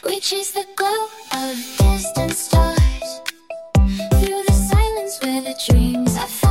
We chase the glow of distant stars through the silence where the dreams I found.